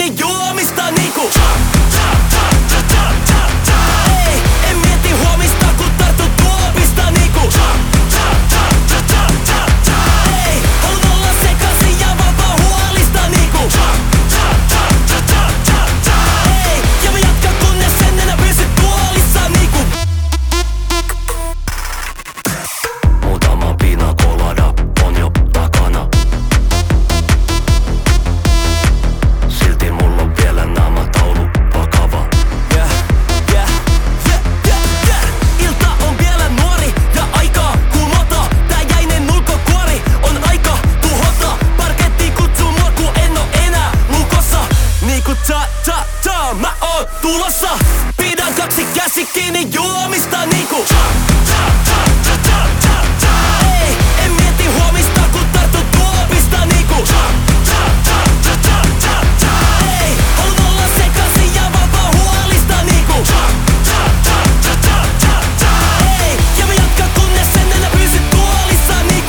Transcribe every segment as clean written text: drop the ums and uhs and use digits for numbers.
kiinni juomista niinku ei, en mieti huomista kun tartun tuopista niinku ei, haluun olla sekaisin ja vapaa huolista niinku ei, ja mä jatkan kunnes en enää pysy tuolissa niinku muutama pina colada on jo takana. Silti mulla on vielä nämä taulu vakava. Ilta on vielä nuori ja aikaa kumota. Tää jäinen ulkokuori on aika tuhota. Parketti kutsuu mua kun en oo enää lukossa. Niinku ta mä oon tulossa. Pidän kaksi käsi kiinni juomista niinku ei, en mieti huomista kun tartun tuopista niinku ei, haluun olla sekaisin ja vapaa huolista niinku ei, ja mä jatkan kunnes en enää pysy tuolissa niinku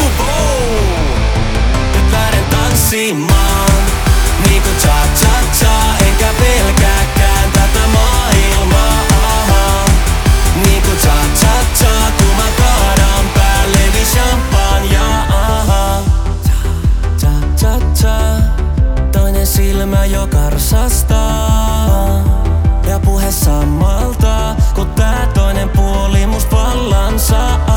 nyt lähden tanssimaan niinku cha-cha-cha, enkä pelkääkään tätä maailmaa niinku cha-cha-cha, kun mä kaadan päälleni champagnea cha-cha-cha, toinen silmä jo karsastaa ja puhe samalta, kun tää toinen puoli must vallan saa.